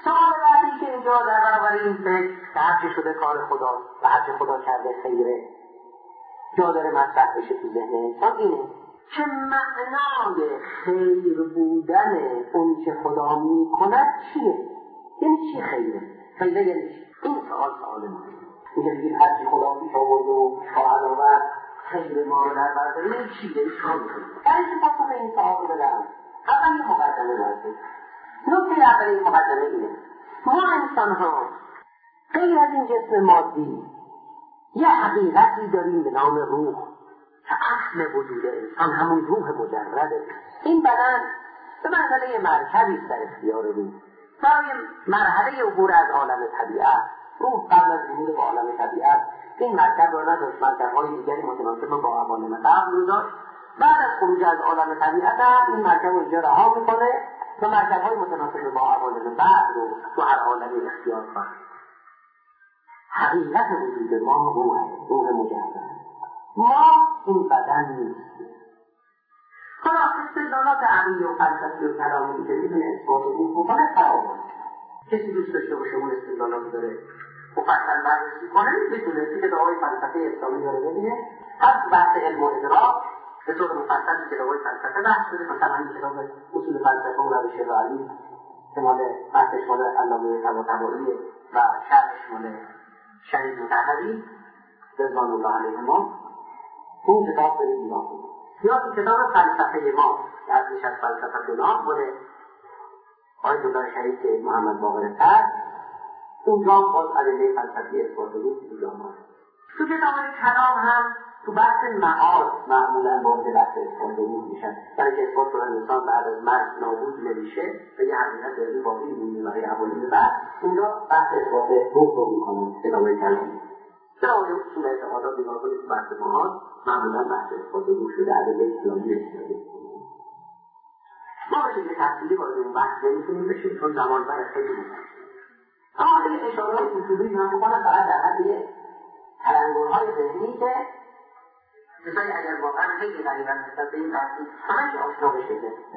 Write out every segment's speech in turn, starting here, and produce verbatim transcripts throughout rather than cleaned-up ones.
سوال بعدی که اینجا در برابر این فکر که هرچی شده کار خدا و هرچی خدا کرده خیره جا داره مطرح بشه تو ذهن انسان اینه که معنای خیر بودن اون که خدا میکند چیه؟ یعنی چی خیره؟ خیره یعنی چی؟ این سوال سوال مهمه. میگه بگید هرچی خدا پیش آورد و خواهد آورد خیر ما رو در برداری این چیه؟ این چی میکنه؟ برای که پاسخ این سوال بدم اول این مقدمه باید نکته اول این مقدمه اینه ما انسان ها غیر از این جسم مادی یه حقیقتی داریم به نام روح که اصل وجود انسان همون روح مجرده. این بدن به منزله مرکبی است در اختیار روح برای مرحله عبور از عالم طبیعت. روح قبل از ورود به عالم طبیعت این مرکب را نداشت، مرکب‌های دیگری متناسب با عوالم قبل داشت. بعد از خروج از عالم طبیعت هم این مرکب رو اینجا رها میکنه و مرکب‌های متناسب با عوالم بعد رو تو هر عالمی اختیار کنه. حقیقت وجود ما روحه، روح مجرد. ما این بدن نیستیم. حالا استدلالات عقلی و فلسفی و کلامی که میتونه اثبات روح بکنه فراوان. کسی دوست داشته باشه اون استدلالات داره مفصل بررسی کنه میتونه که کتاب‌های فلسفه اسلامی داره ببینه. از بحث علم و ادراک به طور مفصل کتاب‌های فلسفه بحث شده، مثلا این کتاب اصول فلسفه و روش رئالی که مال بحثش مال علامه طباطبایی و شرحش مال شهید مطهری رضوان الله علیهما، اون کتاب دارید نگاه کنید. یا تو کتاب فلسفه ما که ازش از فلسفه دونام بوده آقای دکتر شهید محمد باقر فرد، اونجا باز ادله فلسفی اثبات روح اونجا هست. تو کتاب کلام هم تو بحث معاد معمولا وارد بحث اثبات روح میشن، برای که اثبات کنن انسان بعد از مرگ نابود نمیشه و یه حقیقت علمی باقی میمونه برای اولین بعد، اونجا بحث اثبات روح رو میکنن کتاب کلام. کتاب اصول اعتقادات نگاه کنید تو بحث معاد معمولا بحث اثبات روح شده، ادله اسلامی استفاده. ما بشه که تفصیلی وارد اون بحث نمیتونیم بشیم چون زمان بر خیلی مهمه. اما این اشارات اصولی هم بکنم فقط در حد یه تلنگرهای ذهنی که مثلا اگر واقعا خیلی غریبا نسبت به این بحثی همه آشنا بشه.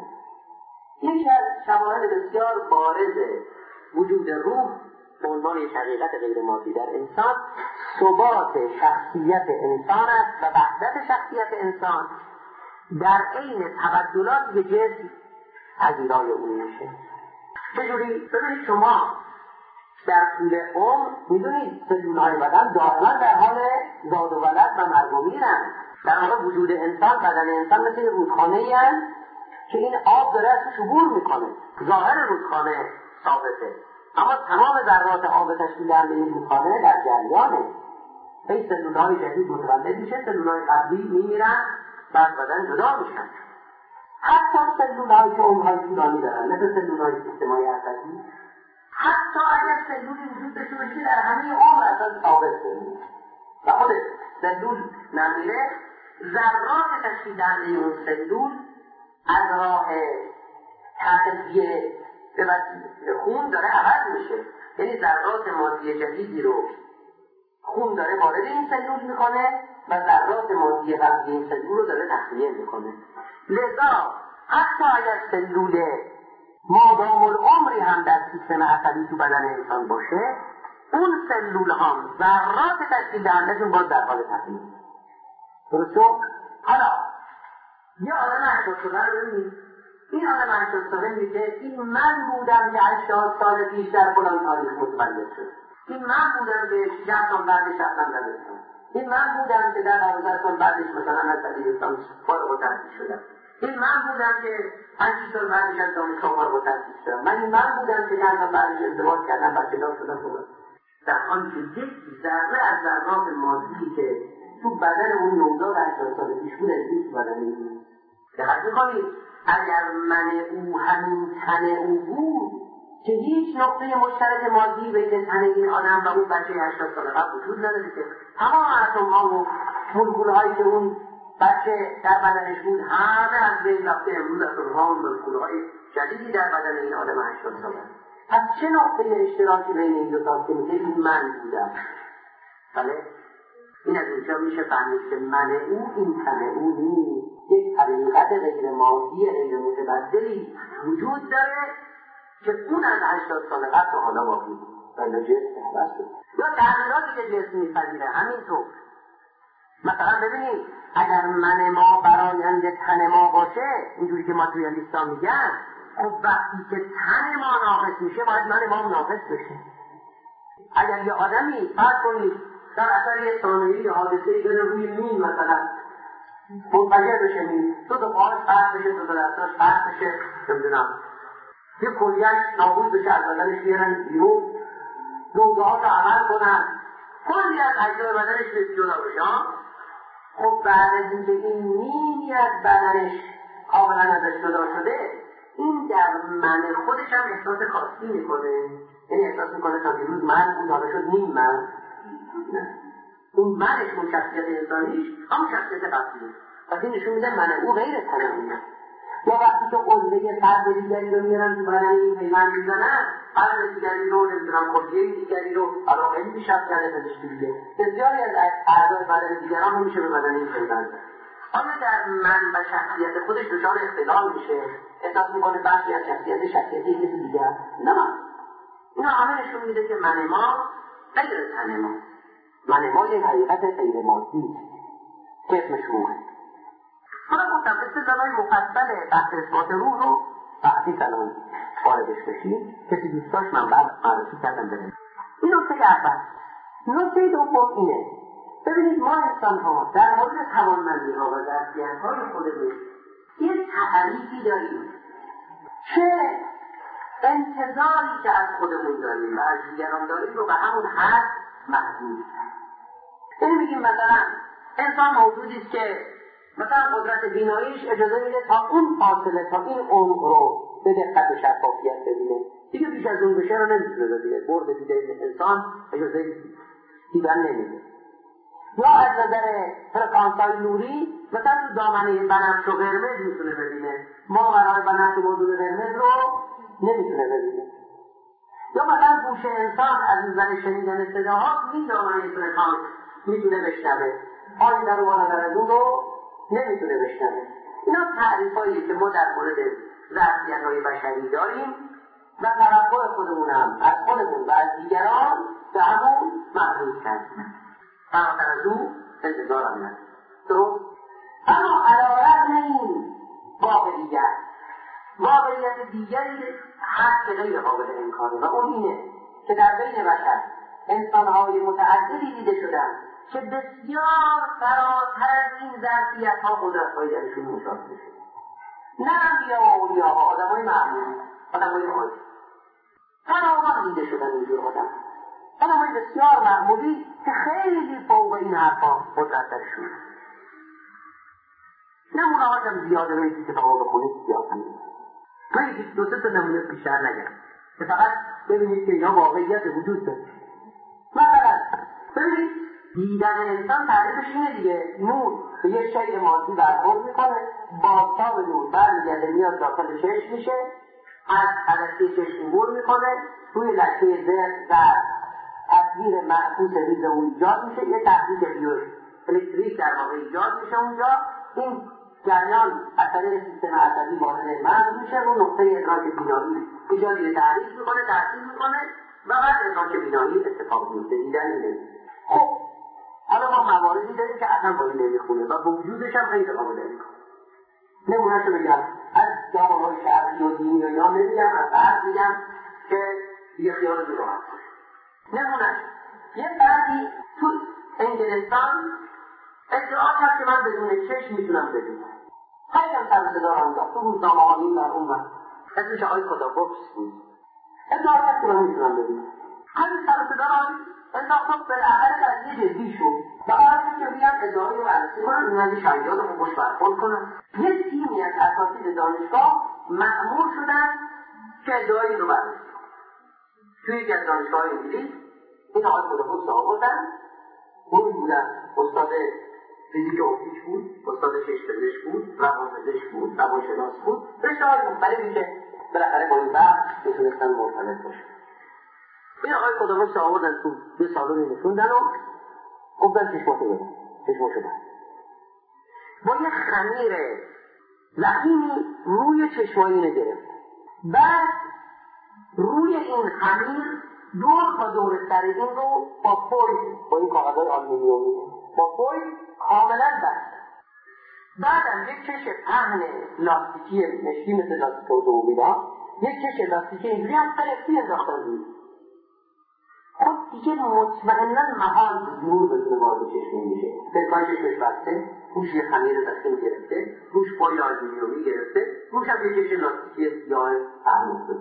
یکی از شواهد بسیار بارز وجود روح به عنوان یک حقیقت غیر مادی در انسان ثبات شخصیت انسان است و وحدت شخصیت انسان در عین تبدلات به جسم پذیرای اون میشه. چجوری؟ ببینید شما در طول عمر میدونید سلولهای بدن دائما در حال زاد و ولد و مرگ و میرن. در واقع وجود انسان، بدن انسان مثل رودخانه‌ای است که این آب داره ازش عبور میکنه. ظاهر رودخانه ثابته اما تمام ذرات آب تشکیل دهنده این رودخانه در جریانه. این سلولهای جدید متولد میشه، سلولهای قبلی میمیرن و از بدن جدا میشن. حتی سلولهای که عمرهای طولانی دارن مثل سلولهای سیستم‌های عصبی، حتی اگر سلولی وجود داشته باشه در همه عمر اصلا ثابت بمونه و خود سلول نمیره، ذرات تشکیل دهنده اون سلول از راه تغذیه به وسیله خون داره عوض میشه. یعنی ذرات مادی جدیدی رو خون داره وارد این سلول میکنه و ذرات مادی قبلی این سلول رو داره تخلیه میکنه. لذا حتی اگر سلول مادام العمری هم در سیستم عصبی تو بدن انسان باشه، اون سلول هم ذرات تشکیل دهندهشون باز در حال تخلیه. درسته؟ حالا یه آدم هشتاد ساله رو ببینید، این آدم هشتاد ساله میگه این من بودم که هشتاد سال پیش در فلان تاریخ متولد شد، این من بودم که شصت سال بعدش رفتم دبستان، این من بودم که در دوازده سال بعدش مثلا از دبیرستان فارغ التحصیل شدم، این من بودم که پنج سال بعدش از دانشگاه فارغ التحصیل شدم، من این من بودم که چند سال بعدش ازدواج کردم بچه‌دار شدم. در حالی که یک ذره از ذرات مادی که تو بدن اون نوزاد هشتاد سال پیش بود از بدن این دقت می‌کنید. اگر من او همین تن او بود که هیچ نقطه مشترک مادی بین تن این آدم و اون بچه هشتاد سال قبل وجود نداره که تمام اتم‌ها و مولکول‌هایی که اون بچه در بدنش بود همه از بین رفته. امروز از اونها مولکول‌های جدیدی در بدن این آدم هشتاد ساله. پس چه نقطه اشتراکی بین این دو تا که میگه این من بودم؟ بله این از اونجا میشه فهمید که من او این تن او نیست، یک حقیقت غیر مادی غیر متبدلی وجود داره که اون از هشتاد سال قبل تا حالا باقی بود ولی جسم حوض شد. یا تغییراتی که جسم میپذیره همینطور. مثلا ببینید اگر من ما برایند تن ما باشه، اینجوری که ماتریالیستا میگن، خب وقتی که تن ما ناقص میشه باید من ما ناقص بشه. اگر یه آدمی فرض کنید در اثر یه صانعی یا حادثه‌ای بره روی مین مثلا منفجر بشه مین، دو تا پاهاش قطع بشه، دو تا دستاش قطع بشه، نمیدونم یه کلیه‌اش نابود بشه، از بدنش بیارن بیرون، روزه‌هاش رو عمل کنن، کلی از اجزای بدنش به جدا بشه. خب بعد از اینکه این نیمی از بدنش کاملا ازش جدا شده، این در من خودش هم احساس خاصی میکنه، یعنی احساس میکنه تا دیروز من بود حالا شد نیم من. نه، اون منش، اون شخصیت انسانیش هم شخصیت قبلی، پس این نشون میده من او غیر تنمونه. یا وقتی که عضوه فرد دیگری رو میارن تو بدن این پیوند میزنن، فرد دیگری رو نمیدونم کلیه دیگری رو الان خیلی پیشرفت کرده پزشکی دیگه، بسیاری از اعضای بدن دیگران رو میشه به بدن این پیوند. آیا در من و شخصیت خودش دچار اختلال میشه، احساس میکنه بخشی از شخصیت شخصیت یکی دیگر؟ نه، اینا همه نشون میده که من ما غیر تن ما، من ما یه حقیقت غیر مادی که اسمش روحه. حالا گفتم استدلال‌های مفصل بحث اثبات روح رو وقتی الان واردش بشیم، کسی دوست داشت من بعد معرفی کردم بده. این نکته اول. نکته دوم اینه، ببینید ما انسان ها در مورد توانمندی ها و ظرفیت های خودمون یه تعریفی داریم که انتظاری که از خودمون داریم و از دیگران داریم رو به همون حد محدود. یعنی میگیم مثلا انسان موجودی است که مثلا قدرت بیناییش اجازه میده تا اون فاصله، تا این عمق رو به دقت و شفافیت ببینه، دیگه بیش از اون بشه رو نمیتونه ببینه. برد دیده انسان اجازه دیدن نمیده. یا از نظر فرکانس‌های نوری مثلا تو دامنه بنفش و قرمز میتونه ببینه، ما برای بنفش و موضوع قرمز رو نمیتونه ببینه. یا مثلا گوش انسان از نظر شنیدن صداها این دامنه فرکانس میتونه بشنوه، آینده رو بالا در اون رو نمیتونه بشنوه. اینا تعریفایی که ما در مورد ظرفیت‌های بشری داریم و توقع خودمون هم از خودمون و از دیگران به همون محدود کردیم. فراتر از او انتظار هم نداریم. درست؟ اما علی‌رغم این واقعیت، واقعیت دیگری هست که غیر قابل انکاره و اون اینه که در بین بشر انسان‌های متعددی دیده شدن که بسیار فراتر از این ظرفیت‌ها قدرت‌های درشون مشاهده شده. نه انبیا و اولیاها، آدم‌های معمولی، آدم‌های عادی. فراوان دیده شدن اینجور آدم. آدم‌های بسیار معمولی که خیلی فوق این حرفا قدرت درشون. نمونه‌هاش هم زیاده، رو یکی کتابا بخونید زیاد می‌بینید. من یکی دو سه تا نمونه بیشتر نگم که فقط ببینید که اینا واقعیت وجود داره. مثلا ببینید دیدن انسان تعریفش اینه دیگه، نور به یه شیء مادی برخورد میکنه، بازتاب نور برمیگرده میاد داخل چشم میشه، از حدثه چشم عبور میکنه، توی لکه زرد زرد تصویر معکوس ریز اون ایجاد میشه، یه تحریک بیو الکتریک در واقع ایجاد میشه اونجا، این جریان از طریق سیستم عصبی وارد مغز میشه، رو نقطه ادراک بینایی ایجادی تحریک میکنه، تاثیر میکنه و بعد ادراک بینایی اتفاق میفته، دیدن اینه. خب حالا ما مواردی داریم که اصلا با این نمیخونه و با وجودش هم غیر قابل انکار. نمونه‌شو بگم، از جامعه‌های شرقی و دینی و اینا نمیگم، از فرد میگم که یه خیال دو راحت باشه. نمونه‌ش یه فردی تو انگلستان ادعا کرد که من بدون چشم میتونم ببینم. خیلی هم سر صدا انداخت تو روزنامه‌ها این بر اون بر، اسمش آقای کوداکوفس بود. ادعا کرد که من میتونم ببینم. همین سر صدا انداخت بالاخره قضیه جدی شد و قرار که بیان ادعای رو بررسی کنن، این از شهیدان رو خوش برخورد کنن. یه تیمی از اساتید دانشگاه مأمور شدن که ادعای رو بررسی کنن. توی یکی از دانشگاه‌های انگلیس این آقای کوداکوفس رو آوردن، اون بودن استاد فیزیک اپتیک بود، استاد چشم‌پزشک بود، روان‌پزشک بود، روانشناس بود، رشته‌های مختلفی که بالاخره با این بحث میتونستن مرتبط باشن. این آقای کوداکوفس آوردن تو یه سالونی نشوندن و گفتن چشماتو بدن، چشماشو بدن. با یه خمیر ضخیمی روی چشمای اینو گرفت. بعد روی این خمیر دور تا دور سر این رو با فویل، با این کاغذهای آلومینیومی با فویل کاملا بست. بعدم یک چش پهن لاستیکی مشکی مثل لاستیک اتومبیلا، یک چش لاستیکی اینجوری هم قلقی انداختن روی. خب دیگه مطمئنا محال بود نور بتونه وارد چشم میشه. پلکان چشمش بسته، روش یه خمیر دستیم گرفته، روش فویل آلومینیومی گرفته، روش هم یه چش لاستیکی سیاه پهن افتاده.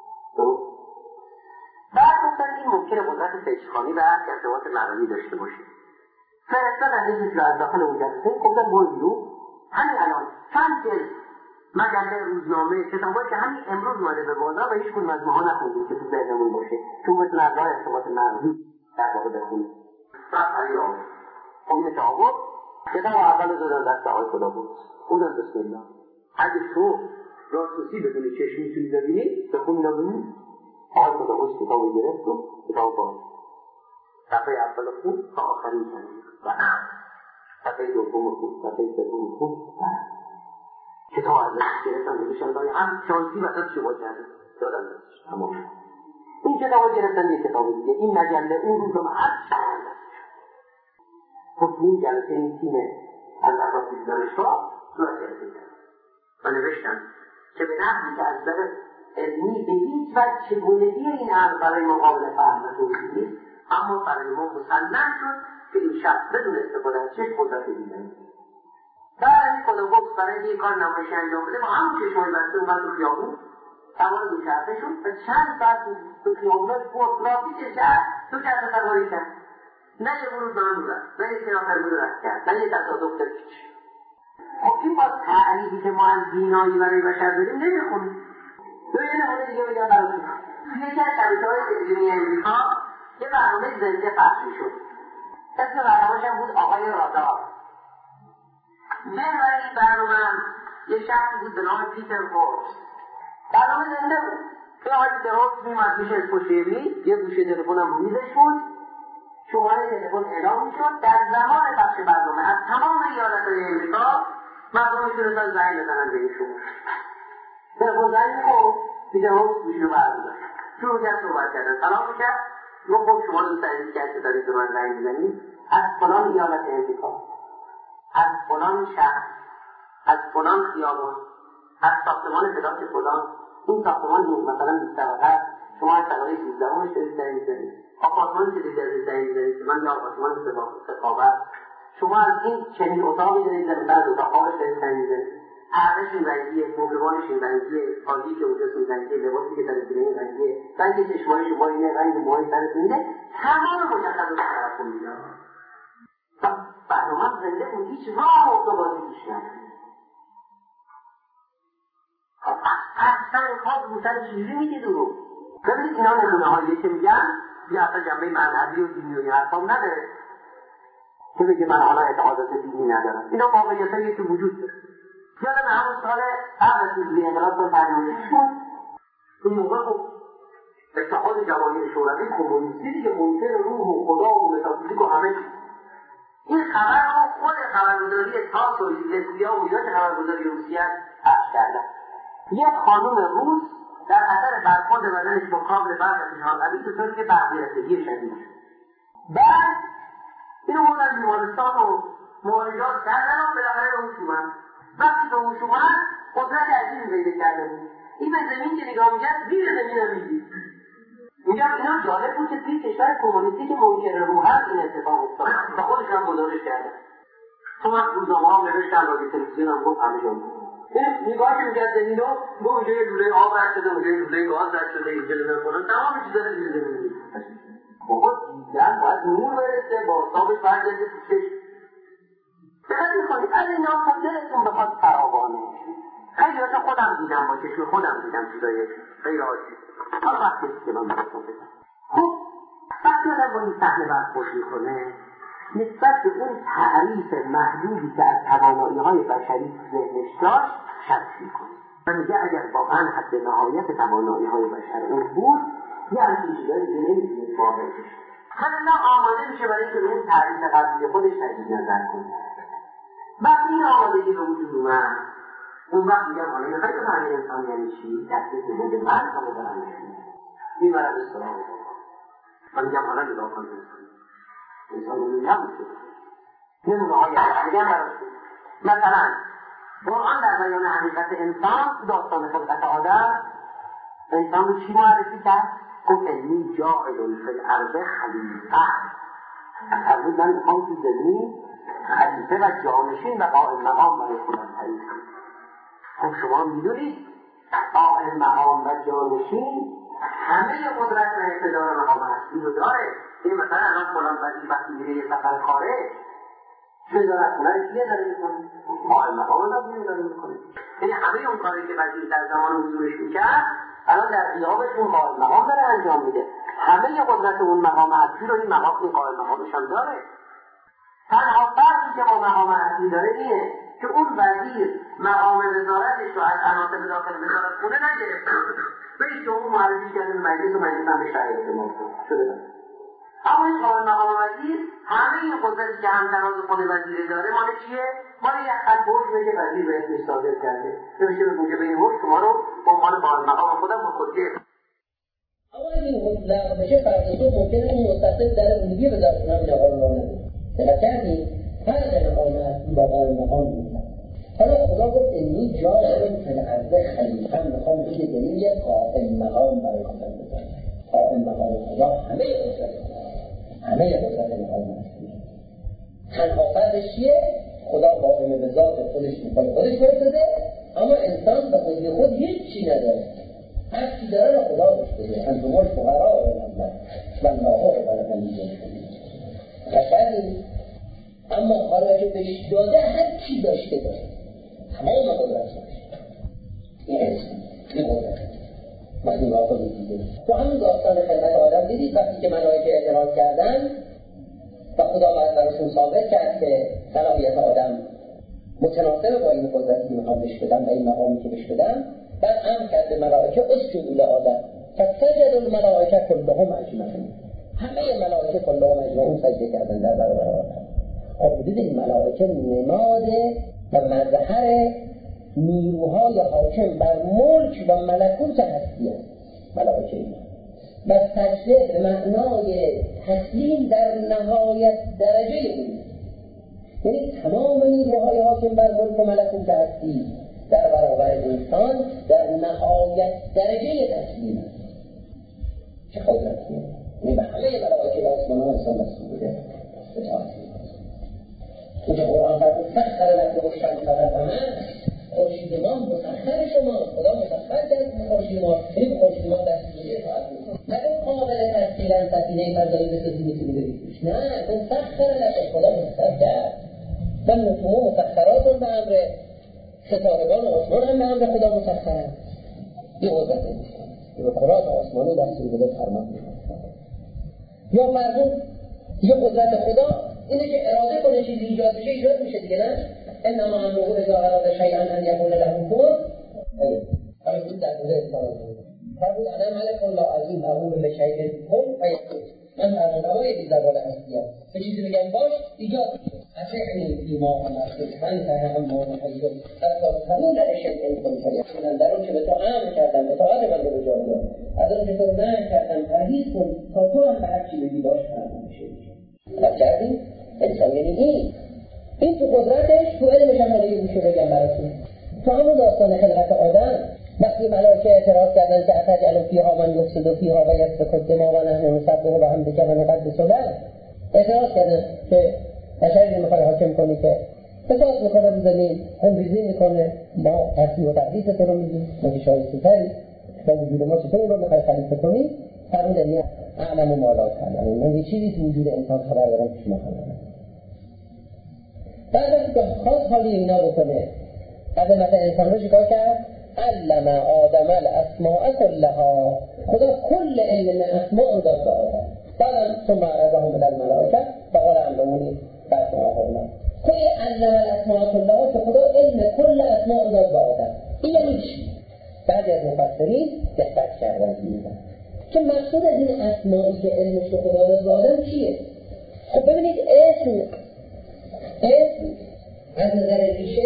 بعد گفتن این ممکنه قدرت فیضخوانی و ارتباط معنوی داشته باشه. فرستادن یکی که از داخل اون جلسه گفتن برو بیرون، همین الان چند جلد مجله روزنامه کتابایی که همین امروز اومده به بازار و هیچ کدوم از ماها نخوندیم که تو ذهنمون باشه که اون بتونه از راه ارتباط معنوی در واقع بخونه. بعد همین آورد خب اینه آورد کتاب اول دادن دست آقای خدا بود. خوندن بسم الله اگه تو راسوسی بدون چشم میتونی ببینی بخون اینا ببینی. آقای خدا بود کتاب گرفت و کتاب باز صفحه اول خون تا آخرین کلمه و صفحه دوم خون صفحه سوم خون کتاب از دست گرفتن بگیشن داری هم شانسی وقت شما کرده دادن دستش تمام. این کتاب گرفتن یک کتاب دیگه این مجله اون روز هم هر چند خب این جلسه این تیم از اساسی دانشگاه صورت گرفته و نوشتن که به نحوی که از در علمی به هیچ وجه چگونگی این امر برای مقابل فهم و توضیح نیست، اما برای ما مسلم شد که این شخص بدون استفاده از چشم قدرت دیدن. بعد این خدا گفت برای یک کار نمایشی انجام بده با همون چشمای بسته اومد تو خیابون سوار دوچرخه شد و چند ساعت تو خیابون‌های پرترافیک شهر دوچرخه سواری کرد. نه یه ورود به آن رفت، نه یه کنار بود رفت کرد، نه یه تصادف کرد. خب این با تعریفی که ما از بینایی برای بشر داریم نمیخونیم. تو یه نمونه دیگه بگم براتون. یکی از شبکه‌های تلویزیونی امریکا یه برنامه زنده پخش می‌شد. اسم برنامه‌ش هم بود آقای رادار. محور این برنامه یه شخصی بود به نام پیتر هورس. برنامه زنده بود. که آقای پیتر هورس می‌اومد پیش اسپوشیری، یه گوشه تلفن هم رو میزش بود. شماره تلفن اعلام می‌شد. در زمان پخش برنامه از تمام ایالت‌های امریکا مردم می‌تونستن زنگ بزنن به این شماره. تلفن زنگ می‌خورد. پیتر هورس گوشی رو برمی‌داشت. شروع کرد صحبت کردن. سلام می‌کرد. رو خب شما دوست عزیزی که دارید به من زنگ بزنید از فلان ایالت امریکا، از فلان شهر، از فلان خیابان، از ساختمان فلان فلان، این ساختمان مثلا بیست طبقه شما از طبقه سیزدهم دارید زنگ می‌زنید. آپارتمانی که دارید زنگ می‌زنید من یه آپارتمان سقاوت، شما از این چنین اتاقی دارید در بعض اتاق خوابش دارید زنگ می‌زنید. ارزش این رنگیه، مبلغانش این رنگیه، حالی که اونجا این رنگیه، لباسی که در این رنگیه، رنگ چشمای شما اینه، رنگ موهای سرتون اینه، تمام مشخصات طرف میدن. و برنامه زنده بود، هیچ راه ارتباطی پیش نمیره. اصلا خواب بودن چیزی میگه درو. ببینید اینا نمونه هاییه که میگن بیا اصلا جنبه مذهبی و دینی و حرفام نداره که بگه من حالا اعتقادات دینی ندارم. اینا واقعیت هایی که وجود داره. یادم همون سال قبل از پیروزی انقلاب سال پنجاه و شش شد. اون موقع خب اتحاد جماهیر شوروی کمونیستی دیگه ممکن روح و خدا و متافیزیک و همه چیز. این خبر رو خود خبرگزاری تاس و ایزدیا و اینا که خبرگزاری روسیه پخش کردن. یک خانم روس در اثر برخورد بدنش با کابل برق اتحادیه به طوری که برق‌گرفتگی شدید شد. بعد اینو بردن بیمارستان و معالجات کردن و بالاخره به هوش اومد. وقتی به هوش اومد قدرت عجیبی پیدا کرده بود. این به زمین که نگاه میکرد زیر زمین هم میدید. میگم اینا جالب بود که توی کشور کمونیستی که منکر روح هست این اتفاق افتاد و خودش هم گزارش کردن. تو من روزنامه ها نوشتن رادیو تلویزیون هم گفت همه جا بود. این نگاه که میکرد زمین رو گفت اونجا یه لوله آب رد شده، اونجا یه لوله گاز رد شده، اینجا نمیکنن تمام چیزا رو زیر زمین میدید. بابا دیدن باید نور برسه با حسابش برگرده تو چشم. بخاطر میخوانید از این نام خود دلتون بخواد فراوانه. خیلی وقتا خودم دیدم با چشم خودم دیدم چیزای غیر عادی. حالا وقتی که من براتون بگم. خب وقتی آدم با این صحنه برخورد میکنه نسبت به اون تعریف محدودی که از توانایی‌های بشری تو ذهنش داشت شک میکنه و میگه اگر واقعا حد نهایت توانایی‌های بشر اون بود یه همچین چیزایی دیگه نمیتونید واقع بشه. حالا آماده میشه برای اینکه به اون تعریف قبلی خودش تجدید نظر کنه. وقتی این آمادگی به وجود اومد اون وقت میگم حالا میخوای بفهمی انسان یعنی چی؟ دستت بده من تا بفهمش. میبرن سراغ من میگم حالا نگاه کنید انسان رو نمیشه نمونه های میگم براتون مثلا قرآن در بیان حقیقت انسان داستان خلقت آدم انسان رو چی معرفی کرد؟ گفت انی جاعل فی الارض خلیفه فرمود من میخوام تو زمین خلیفه و جانشین و قائم مقام برای خودم تعیین کنم. خب شما میدونید قائم مقام و جانشین همه قدرت و اقتدار مقام هستی رو داره. این مثلا الان فلان وزیر وقتی میره یه سفر خارج چه دارد خونه رو چیه داره میکنه؟ قائم مقام رو داره میکنه. یعنی همه اون کاری که وزیر در زمان حضورش میکرد الان در غیابش اون قائم مقام داره انجام میده. همه قدرت اون مقام هستی رو این مقام این قائم مقامش هم داره. تنها فرقی که با مقام هستی داره اینه که اون وزیر مقام وزارتش رو از عناصر داخل وزارت خونه نگرفته بهش که اون معرفی کرده به مجلس و مجلس هم به شرایط موافق شده داره. اما این قائم مقام وزیر همه این قدرتی که همتراز خود وزیر داره مال چیه؟ مال یه خط حکمه که وزیر به اسمش صادر کرده نمیشه به موجب این حکم شما رو به عنوان قائم مقام خودم مخرجه. اما اگه این حکم لغو بشه فرض کنید ممکنه اون مستقل در زندگی وزارت خونه به قائم مقام نده. دقیقاً فرق مقام هستی با قائم مقام نیست. حالا خدا گفت انی جاعل فی الارض خلیفه میخوام بگه دلیل یه قائم مقام برای خودم بذارم. قائم مقام خدا همه قدرت همه قدرت مقام هستی. تنها فرقش چیه؟ خدا قائم به ذات خودش میکنه خودش برسده اما انسان به خودی خود هیچی نداره. هر چی داره رو خدا بهش بده. انتم الفقراء الی الله والله هو الغنی الحمید. قشنگه اما حالا که بهش داده هر چی داشته باشه تمام قدرت باشه این اسم این قدرت وقتی واقع دیده تو همون داستان خلقت آدم دیدید وقتی که ملائکه اعتراض کردن و خدا باید براشون ثابت کرد که صلاحیت آدم متناسب با این قدرتی که میخوام بهش بدم و این مقامی که بهش بدم بعد امر کرد به ملائکه اسجدوا لآدم فسجد الملائکه كلهم اجمعون همه ملائکه کلهم اجمعون سجده کردن در برابر آدم. خب دیدید ملائکه نماد و مظهر نیروهای حاکم بر ملک و ملکوت هستی است. ملائکه و سجده به معنای تسلیم در نهایت درجه اون یعنی تمام نیروهای حاکم بر ملک و ملکوت هستی در برابر انسان در نهایت درجه تسلیم است. چه قدرتیه؟ یعنی به همه ملائکه و آسمان ها انسان مسئول بوده اطاعت اینجا قرآن فرمود سخر لکم الشمس والقمر خورشید ما مسخر شما خدا مسخر کرد خورشید ما این خورشید ما دستگیری اطاعت میکنه نه اون قابل تسخیرن سفینه فضایی بسازی میتونی بریزیش نه اون سخر لکم خدا مسخر کرد و نجوم مسخرات به امر ستارگان و آسمان هم به امر خدا مسخرن یه قدرت انسان به قرآن آسمانی دستور بده فرمان میکنه یا مرمون یه قدرت خدا اینه که اراده کنه چیزی ایجاد بشه ایجاد میشه دیگه نه انما امره اذا اراد شیئا ان یقول له کن حالا این در مورد انسان فرمود انا ملک لا عظیم اقول بشیء کن فیکون من فرمانروای بی زبان هستی ام به چیزی بگم باش ایجاد میشه اشعری فیما انعطف انت اما محیط حتی تمون در شیء کن فیکون در اون که به تو امر کردم اطاعت من رو بجا بیار از اون که تو منع کردم پرهیز کن تا تو هم به هر چی بگی باش فرمان میشه فرق کردیم؟ انسان یعنی این این تو قدرتش تو علمش هم حالی میشه بگم براتون تو همون داستان خلقت آدم وقتی ملائکه اعتراض کردن که اتجعل فیها من یفسد فیها و یسفک الدماء و نحن نسبح بحمدک و نقدس لک اعتراض کردن که بشری رو میخوای حاکم کنی که فساد میکنه رو زمین خونریزی میکنه ما تصحیح و تقدیس تو رو میگیم ما که شایسته تری با وجود ما چطور رو میخوای خلیفه کنی فرمود انی اعلم ما لا تعلمون من یه چیزی تو وجود انسان خبر دارم که شما خبر ندارید بعد از که خاص حالی اینا بکنه عظمت انسان رو چیکار کرد علم آدم الاسماء کلها خدا کل علم اسماء رو داد به آدم بعد ثم عرضهم الی الملائکه فقال علمونی فاسماءهن کل علم الاسماء کلها که خدا علم کل اسماء رو داد به آدم این یعنی چی بعضی از مفسرین دقت کردن دیدن که مقصود از این اسمایی که علمش رو خدا داد به آدم چیه خب ببینید اسم اسم از نظر ریشه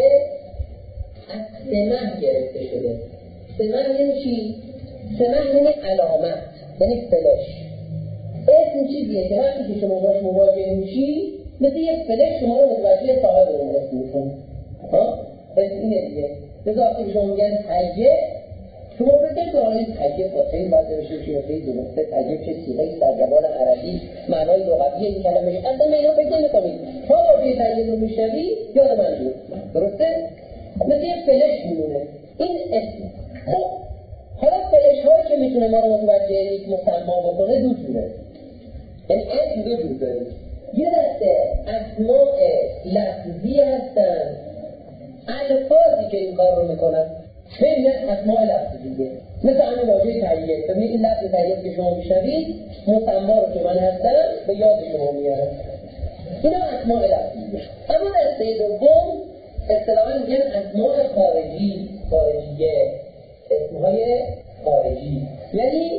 از سمه گرفته شده سمه یعنی چی؟ سمه یعنی علامت یعنی فلش. اسم چیزیه که وقتی که شما باش مواجه میشی مثل یک فلش شما رو متوجه صاحب اون اسم میکنه. ها؟ اسم اینه دیگه. لذا وقتی شما میگن تجه، شما فکر کنید تجه با خیلی باید بشه که خیلی درسته، تجه چه سیغه‌ای در زبان عربی معنای لغوی این کلمه اصلا به اینا فکر نمی‌کنید. تا واژه تجه رو میشنوی یاد منظور. درسته؟ مثل یک فلش میمونه. این اسم. خب حالا فلش هایی که میتونه ما رو متوجه یک مسما بکنه دو جوره. یعنی اسم دو جور داره. یه دسته اسماء لفظی هستن، الفاظی که این کار رو میکنن، خیلی اسماء لفظیه. مثل همین واژه تهیه. ببینید این لفظ تهیه که شما میشنوید مسما رو که من هستم به یاد شما میارم. اینا اسماء لفظیه. اما دسته دوم اصطلاحاً میگن اسماء خارجی، خارجیه، اسمهای خارجی، یعنی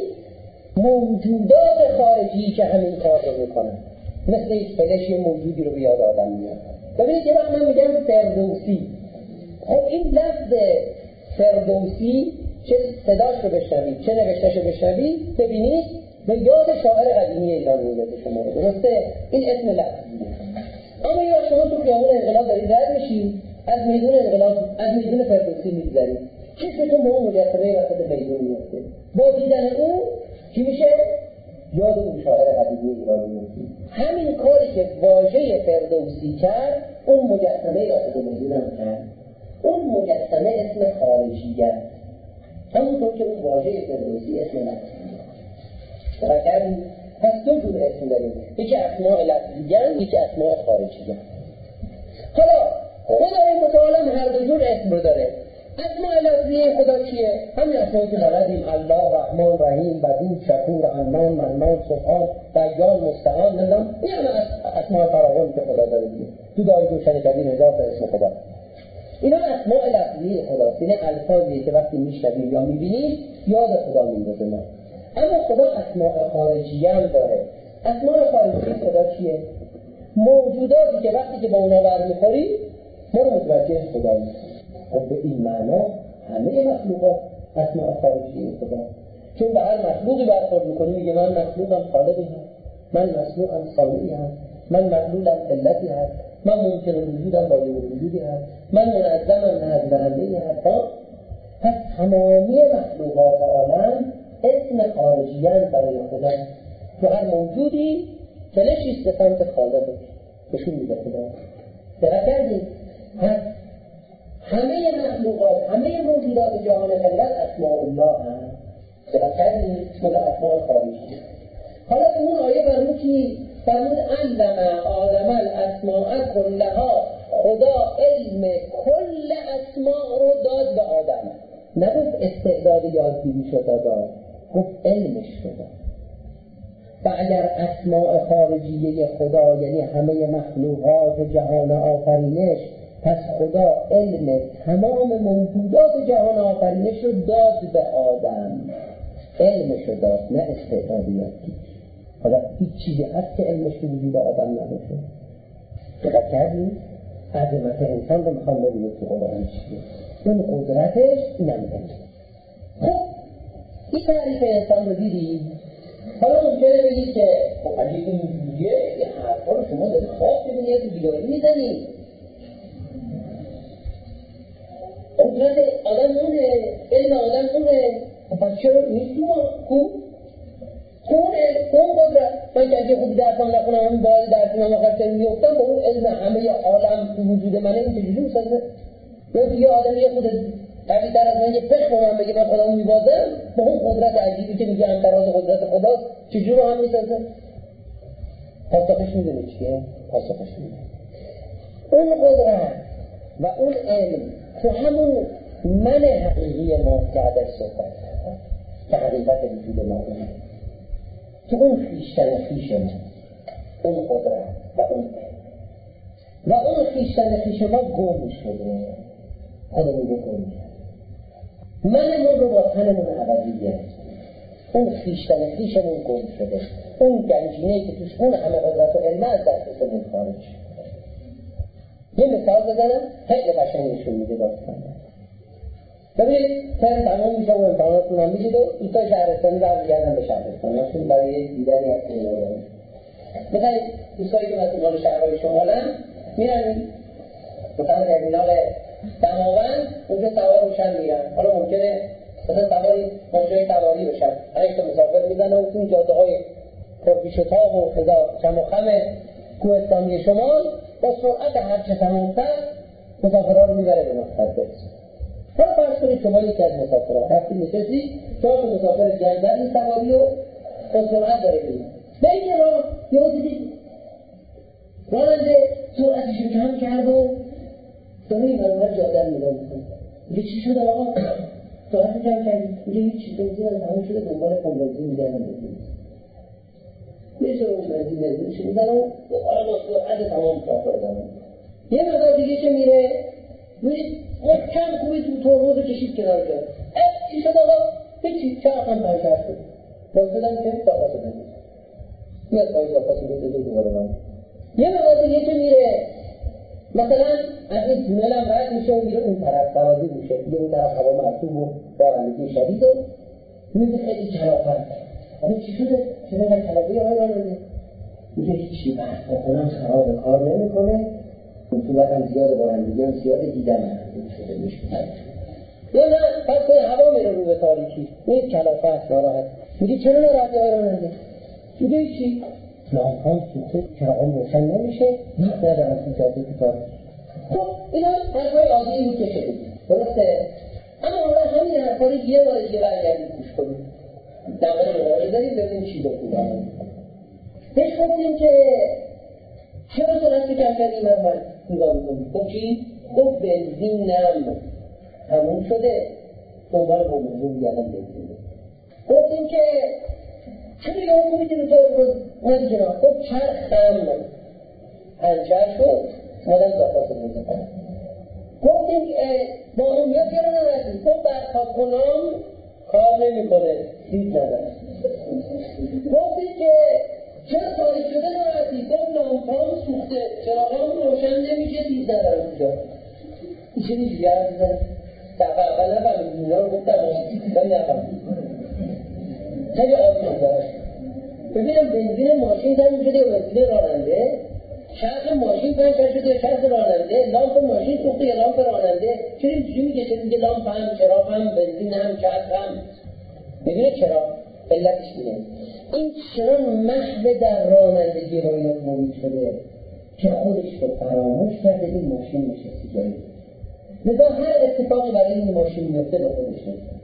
موجودات خارجی که همین کار رو میکنن. مثل یک فلش یه موجودی رو به یاد آدم میاد. ببینید یه وقت من میگم فردوسی، خب این لفظ فردوسی چه صداش رو بشنوید چه نوشتهش رو بشنوید ببینید به یاد شاعر قدیمی ایران میاد شما رو. درسته؟ این اسم لفظیه. اما یا شما تو خیابون انقلاب دارید رد میشید، از میدون انقلاب از میدون فردوسی میگذرید، چشمتون به اون مجسمه وسط میدون میفته. با دیدن اون چی میشه؟ یاد اون شاعر قدیمی ایران میفته. همین کاری که واژه فردوسی کرد اون مجسمه وسط میدون هم کرد. اون مجسمه اسم خارجیه، همونطور که اون واژه فردوسی اسم لفظیه. دقیقاً پس دو جور اسم داریم، یکی اسماء لفظیه، یکی اسماء خارجیه. حالا خدای متعال هر دو جور اسم رو داره. اسماء لفظیه خدا چیه؟ همین اسماء که بلدیم، الله، رحمان، رحیم، ودود، شکور، حنان، منان، سبحان، دیان، مستعان، نظام. این همه اسماء فراوانی که خدا داره دیگه. تو دعای گلشن کبیر هزار تا اسم خدا. اینا اسماء لفظیه خداست. این الفاظیه که وقتی میشنویم یا میبینیم یاد خدا میندازه ما. اما خدا اسماء خارجیه هم داره. اسماء خارجیه خدا چیه؟ موجوداتی که وقتی که با اونا برمیخوریم ما رو متوجه خدا میکنیم. خب به این معنا همه مخلوقات اسماء خارجیه خدا. چون به هر مخلوقی برخورد میکنیم میگه من مخلوقم خالقی هست، من مخلوقم صانعی هست، من معلولم علتی هست، من ممکن وجودم با یه وجودی هست، من منظمم نظمندهی هست. پس تمامی مخلوقات عالم اسم خارجیان برای خدا. تو هر موجودی فلشی به سمت خالقه بشون میده خدا. دقیق کردید؟ پس همه مخلوقات، همه موجودات جهان خلقت اسماء الله هم. دقیق کردید؟ اسم اسماء خارجی. حالا اون آیه فرمود چی؟ فرمود علم آدم الاسماء کلها. خدا علم کل اسماء رو داد به آدم. نگفت استعداد یادگیری شده داد، گفت علمش شده. و اگر اسماء خارجیه خدا یعنی همه مخلوقات جهان آفرینش، پس خدا علم تمام موجودات جهان آفرینش رو داد به آدم. علمش رو داد، نه استعداد یادگیری. حالا هیچ چیزی هست که علمش رو وجود آدم نباشه. دقت کردید؟ عظمت انسان رو میخوام ببینید که قرآن چیه. اون قدرتش اینم دارید. خب این تعریف انسان رو دیدید. حالا ممکنه بگید که خب اگه این اینجوریه یه حرفا رو شما دارید خواب ببینید یه بیداری میزنید. قدرت آدم اونه، علم آدم اونه. خب چرا نیست ما خوب؟ اونه، اون قدرت. من که اگه خودی درسان نکنم همین باید درسان هم آخر چنین میفتم با اون علم همه عالم تو وجود منه این چجوری میسازه؟ یا دیگه آدم یه خود قوی در از من یه پشت با من بگه من خودمو میبازم با اون قدرت عجیبی که میگه اندراز قدرت خداست چجور رو هم میسازه؟ پاسخش میدونی چیه؟ پاسخش میدونی اون قدرت و اون علم تو همون من حقیقی ما که ازش صحبت کردم که حقیقت وجود ما اونه تو اون خیشتن خیش ما اون قدرت و اون علم و اون خیشتن خیش ما گم شده. خودمون رو گم کرد. منمون رو با تنمون عوضی گرفت. اون خیشتن خیشمون گم شده. اون گنجینه‌ای که توش اون همه قدرت و علم از دستمون خارج شده. یه مثال بزنم خیلی قشنگ نشون میده داستان. ببینید ترم تمام میشه و امتحاناتون هم میشید و دوستای شهرستانی برمیگردن به شهرستانشون برای دیدنی از خانواده. مثلا دوستایی که مسئولان شهرهای شمالن میرن مثلا ترمینال دماوند اونجا سوار روشن میرن. حالا ممکنه مثلا سواری ماشین سواری بشن، هشت تا مسافر میزنن و تو جاده های پرپیش و تاب و چم و خم کوهستانی شمال با سرعت هرچه تمامتر مسافرها رو میبره به مقصد برسه. حالا فرض کنید شما یکی از مسافرها رفتی نشستی چهار تا مسافر جنگل این سواری و با سرعت داره میرید. به این راه یهو دیدید راننده سرعتش رو کم کرد و داره این برابر جاده رو نگاه میکنه. میگه چی شده آقا؟ سرعت کم کردی؟ میگه هیچ بنزین هم تموم شده دنبال پمپ بنزین میگردم بنزین. میشه اون بنزین بنزینش میزنه و دوباره با سرعت تمام مسافر دارم. یه مقدار دیگه که میره میرید محکم کوبید تو ترمز کشید کنار جا. اه این شد آقا هیچی چه هم پنچر شد. باز بدم که داخل شدن. میاد باید داخل شده دو دوباره من. یه مقدار دیگه که میره مثلا از این تونل هم رد میشه و میره اون طرف سوازی میشه. میره اون طرف هوا مرطوب و بارندگی شدید و میده خیلی کلافت. آقا چی شده؟ چرا من کلافه آقای راننده؟ میگه هیچی بحث کنم خراب کار نمیکنه. رطوبت هم زیاده بارندگی هم زیاده دیدم محدود شده میشه. یا نه پس به هوا میره رو به تاریکی میره کلافت ناراحت. میگه چرا ناراحتی آقای راننده؟ میگه هیچی لامپام سوخته چراغام روشن نمیشه هیچ ندارم تو جاده تو کار. خب اینا حرفای عادی بود که شده درسته؟ اما حالا همین حرفا رو یه بار دیگه برگردید گوش کنید دقیقه رو بذارید ببینید چی بکنید. بهش گفتیم که چرا سرعت کم کردی این هم نگاه میکنید؟ خب چی؟ خب بنزینم تموم شده دنبال با بنزین گردم بنزین. گفتیم که چرا یه هم کنید این طور اومدی جناب؟ خب چرخم پنچر شد مادم داخل بزنم. گفتیم با اون میاد چرا نرسید؟ خب برخواب کنم کار نمی کنه سید ندارم. گفتیم که چرا تاریک شده نرسید؟ گفت لامپام سوخته چراغام روشن نمیشه سید ندارم اونجا. این چه نیجوری هم بزن؟ دفعه اول نفهمید اینا رو گفتم ولی نفهمید خیلی آسان داشت. ببینم بنزین ماشین تموم شده یا بنزین راننده؟ چرخ ماشین پنچر شده یا چرخ راننده؟ لامپ ماشین سوخته یا لامپ راننده؟ چرا اینجوری میگه که میگه لامپ هم چراغ هم بنزین هم چرخ هم؟ میدونه چرا؟ علتش اینه این چرا محو در رانندگی با اینا موجود شده که خودش رو فراموش کرده این ماشین نشستی جایی. لذا هر اتفاقی برای این ماشین میفته با خودش نشسته.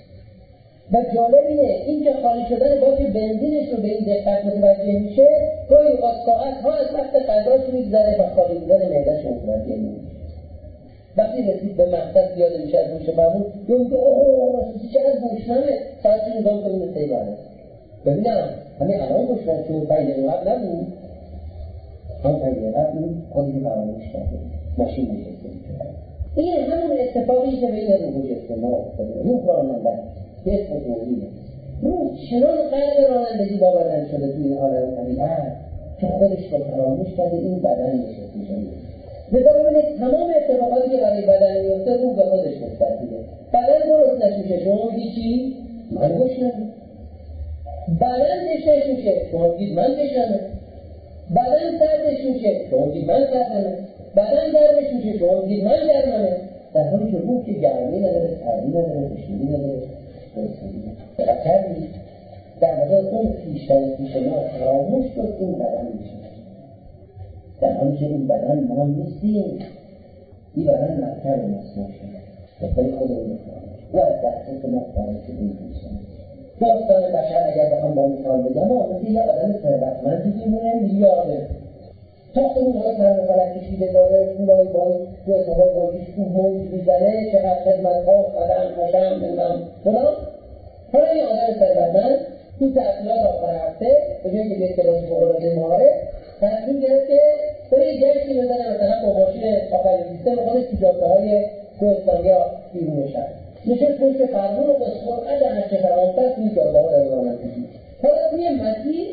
و جالب اینه این که خالی شدن باج بنزینش رو به این دقت متوجه میشه گاهی اوقات ساعت‌ها از وقت غذاش میگذره و خالی بودن معده‌اش متوجه نمیشه. وقتی رسید به مقصد یاد میشه از روش معمول یون که اوه راستی چقدر گوشنمه ساعتی نگاه کنیم مثل ایرانه. ببینم همه الان گوشنم چون پنج دقیقه قبل نبود هم پنج دقیقه قبل بود خودی که فراموش کرده ماشین نشسته میشه. این همون اتفاقی که بین روح اجتماع افتاده روح راننده یه اسم روحیه. روح چنان قلب رانندگی باور نشده توی این عالم طبیعت که خودش رو فراموش کرده این بدن نشسته میشه. لذا ببینید تمام اتفاقاتی که برای بدن میفته روح به خودش مستقیمه. بدن درست نشوشه شما میگی چی؟ من گوشنم. بدن دشتش میشه شما میگید من دشتمه. بدن سردش میشه شما میگید من سردمه. بدن گرمش میشه شما میگید من گرممه. در حالی که روح که گرمی نداره سردی نداره تشنگی نداره بخاطر در واقع اون پیشتر پیش ما فراموش شد این بدن میشه. در حالی که این بدن ما نیستیم این بدن مرکب ماست نشد ولی خود رو میکنم و از دستت ما خواهد شد این میشه. داستان بشر اگر بخوام با مثال بگم ما مثل یه آدم ثروتمندی میمونه میلیارده تاخت اون های سرم فلک کشیده داره پولای بای دو اتفاق باجیش تو موج میزنه چقدر خدمت ها قدم قشم بگم فلان. حالا این آدم ثروتمند تو تحصیلات آخر هفته به جایی که یک کلاس فوق‌العاده مهاره تصمیم گرفت که بره یه گشتی بزنه مثلا با ماشین آخرین سیستم خودش تو جاده‌های کوهستانی یا بیرون شهر نشست پشت فرمون و با سرعت هرچه فرامتر توی جاده‌ها در رانندگی. حالا توی مسیر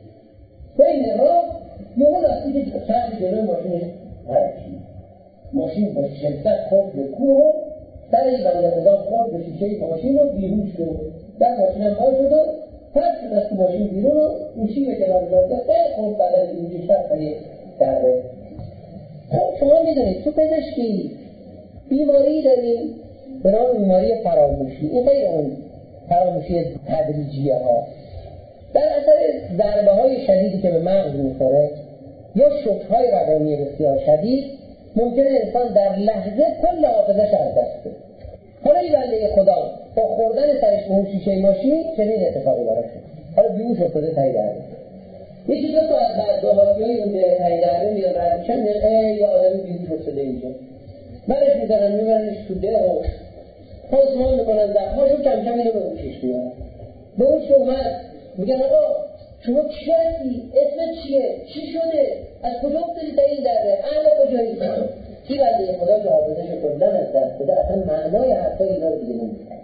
بین راه یهو لاستیک سر جلوی ماشین پرید. ماشین با شدت خورد به کوه و در این بنده خدا خورد به شیشه ماشین رو بیرون شد، در ماشین هم ها شد و پس شد از ماشین بیرون رو میشی به کنار داشته خیلی خوب بدن این بیشتر خیلی درده. خب شما میدونید تو پزشکی بیماری داریم به نام بیماری فراموشی. این غیر اون فراموشی تدریجیه ها، در اثر ضربه های شدیدی که به مغز میخوره یا شوک‌های روانی بسیار شدید ممکنه انسان در لحظه کل حافظه‌اش از دست بده. حالا این بنده خدا با خوردن سرش به اون شیشه ماشین چنین اتفاقی براش شد. حالا بیهوش افتاده تایی درده. یکی دو تا از بعد دوهاتی‌های اون به تایی درده میان رد چند ای یا آدمی بیهوش افتاده اینجا. برش می‌دارن میبرنش تو ده و پاسمان میکنن ده‌هاشو کم کم اینو به گوشش میارن. به اون اومد میگن آقا شما چی هستی؟ اسمت چیه؟ چی شده؟ از کجا افتادی تا این درده؟ اهل کجایی؟ کی بنده خدا که حافظه‌شو کلاً از دست بده اصلا معنای حرفای اینا رو دیگه نمی‌فهمه.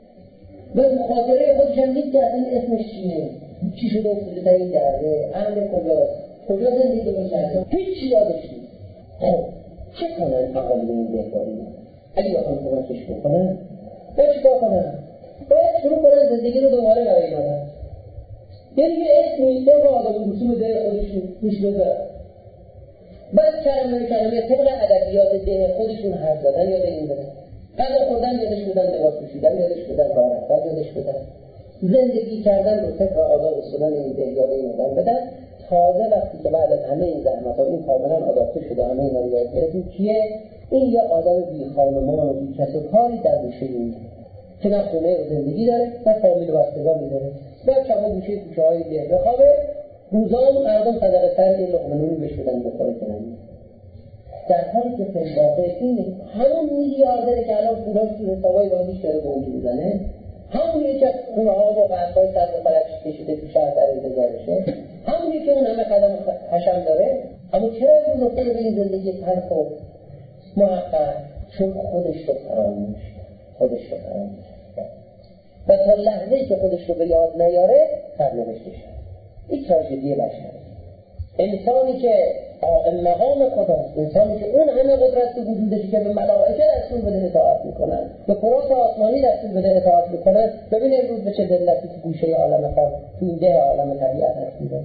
و خاطره خودش هم نیست که اصلا اسمش چیه؟ چی شده افتاده تا این درده؟ اهل کجاست؟ کجا زندگی می‌کنه؟ هیچ یادش نیست. خب چه کنن اقالی این بهداری؟ اگه بخوام کمکش بکنن باید چیکار کنن؟ باید شروع کنن زندگی رو دوباره برای مادر. یعنی یه اسمی طبق آدم رسوم ده خودشون روش بذارن. بعد کلمه کلمه طبق ادبیات ده خودشون حرف زدن یا این بدن. غذا خوردن یادش بدن، لباس پوشیدن یادش بدن، راه رفتن یادش بدن. زندگی کردن رو طبق آداب اصولا این ده یاد این آدم بدن. تازه وقتی که بعد از همه این زحمت‌ها این کاملا آداپته شده همه اینا رو یاد گرفتیم کیه؟ این یه آدم بی خانمان و بی کس و کاری در گوشه این که نه خونه و زندگی داره نه فامیل و بستگانی داره. بعد شما گوشه کوچه‌های ده بخوابه، روزام مردم صدقه سر یه لقمه نونی بهش بدن بخوره کنن. در حالی که فی واقع این همون میلیاردره که الان پولاش تو حسابای بانکیش داره به اونجا میزنه، همونی که خونه‌ها و قصرهای سر به فلکش کشیده تو شهر در انتظارشه، همونی که اون همه قدم حشم داره. اما چرا امروز افتاده به این زندگی تلخ و محقق؟ چون خودش رو فراموش خودش رو فراموش و تا لحظه‌ای که خودش رو به یاد نیاره سرنوشتش هست. این تراژدی بشر. انسانی که قائم مقام خداست، انسانی که اون همه قدرت تو وجودش که به ملائکه دستور بده اطاعت میکنن، به فرات آسمانی دستور بده اطاعت میکنن، ببین امروز به چه ذلتی تو گوشه عالم خاص تو این ده عالم طبیعت رسیده،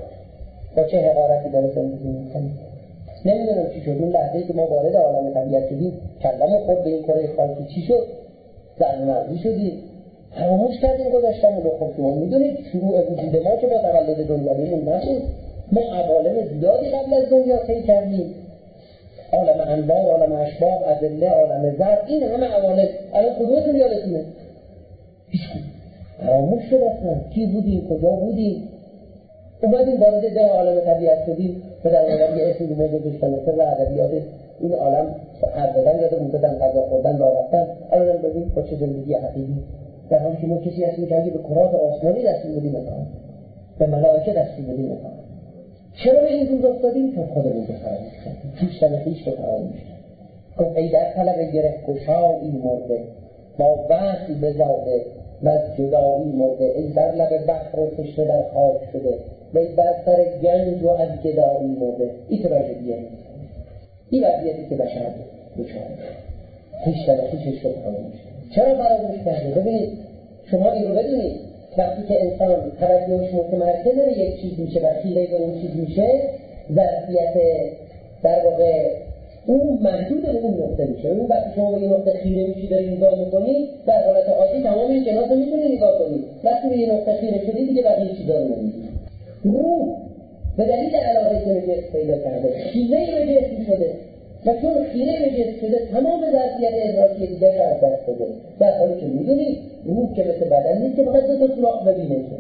با چه حقارتی داره زندگی میکنه. نمیدونم چی شد اون لحظه‌ای که ما وارد عالم طبیعت شدیم کلمه خود به این کره خاکی چی شد؟ زرمغزی شدیم، فراموش کردیم گذشتمون رو. خب شما میدونید شروع وجود ما که با تولد دنیاییمون نشد، ما عوالم زیادی قبل از دنیا طی کردیم، عالم انوار، عالم اشباح، ادله، عالم ذر، این همه عوالم الان کدومتون یادتونه؟ هیچ کدوم فراموش شد اصلا. کی بودیم؟ کجا بودیم؟ اومدیم وارد ده عالم طبیعت شدیم و در عالم یه اسمی ما گذاشتن مثل ادبیات این عالم حرف زدن، یادمون دادن، غذا خوردن، راه رفتن. الان ببین با چه زندگی حقیقی، در حالی که ما کسی هستیم که به کرات آسمانی دستور بدیم می‌خوام، به ملائکه دستور بدیم می‌خوام. چرا به این روز افتادیم؟ چون خودمون رو فراموش کردیم، پیشتن خویش رو فراموش کردیم. گفت ای در طلب گره گشایی مرده، با وصل بزاده و از جدایی مرده، ای بر لب بحر و تشنه در خاک شده و ای بر سر گنج و از گدایی مرده. این تراژدیه، این وضعیتی که بشر دچاره پیشتن خویش رو فراموش کرد. چرا فراموش کرده؟ ببینید شما این رو بدونید، وقتی که انسان توجهش متمرکز به یک چیز میشه و خیره به اون چیز میشه، ظرفیت در واقع اون محدود به اون نقطه میشه. اون وقتی شما به یه نقطه خیره میشی داری نگاه میکنی، در حالت عادی تمام این جناس رو میتونی نگاه کنی. وقتی به یه نقطه خیره شدی دیگه بقیه چیزا رو نمیدی. روح به دلیل علاقه که به جسم پیدا کرده خیره به جسم شده و چون خیره به جسم شده تمام ظرفیت ادراکی دیگه رو از دست داده، در حالی که میدونی روح که مثل بدن نیست که فقط دو تا سوراخ ببینه که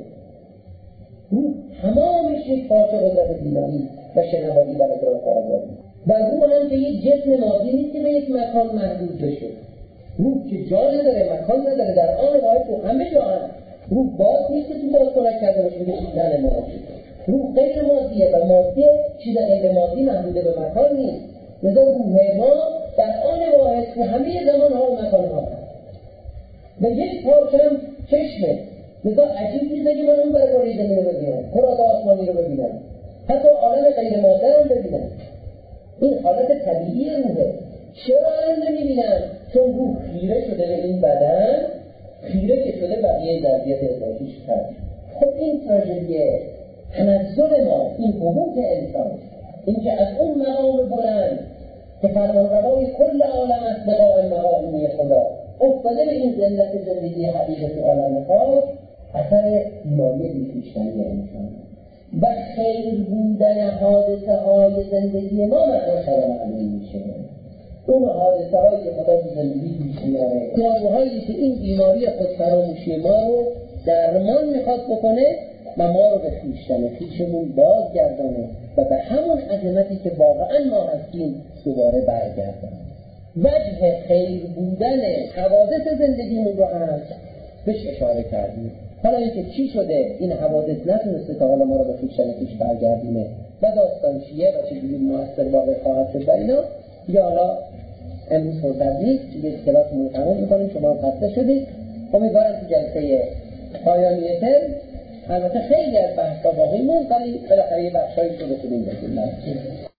روح تمامش یک پارچه قدرت بینایی و شنوایی در ادراک آزادی و روح هم که یک جسم مادی نیست که به یک مکان محدود بشه. روح که جا نداره، مکان نداره، در آن واحد تو همه جا هم. روح باز نیست که تو باز کنک کرده باشه بگه نه مادی. روح غیر مادیه و مادیه چیز غیر مادی محدوده به مکان نیست. مثلا روح ما در آن واحد تو همه زمان ها و مکان ها هست و یک پارچم چشمه. مثلا عجیب نیست که من اون برای کاری زمین رو ببینم، کرات آسمانی رو ببینم، حتی عالم غیر مادر رو ببینم. این حالت طبیعی روحه. چرا الان نمیبینم؟ چون روح خیره شده به این بدن، خیره که شده بقیه وضعیت اضافیش هست. خب این تراژدی تنزل ما، این حقوق انسان، این که از اون مقام بلند که فرمانروای کل عالم است به قائم مقامی خدا افتاده به این ذلت زندگی حقیقت عالم خاص، اثر بیماری بیخویشتنی انسان و خیر بودن حادثه های زندگی ما معنی شده معلوم میشه. اون حادثه هایی که خدا تو زندگی پیش میاره، داروهایی که این بیماری خودفراموشی ما رو درمان میخواد بکنه و ما رو به خویشتن خویشمون بازگردانه و به همون عظمتی که واقعا ما هستیم دوباره برگردانه. وجه خیر بودن حوادث زندگیمون رو هم بهش اشاره کردیم. حالا اینکه چی شده این حوادث نتونسته تا حالا ما رو به خویشتن خویش برگردونه و داستان چیه و چجوری موثر واقع خواهد شد بر اینا، یا حالا امروز فرصت نیست، دیگه کلاسمون رو تمام می‌کنیم، شما هم خسته شدید. امیدوارم که جلسه پایانی ترم البته خیلی از بحث‌ها باقی موند ولی بالاخره یه بخشایی رو بتونیم بگیم.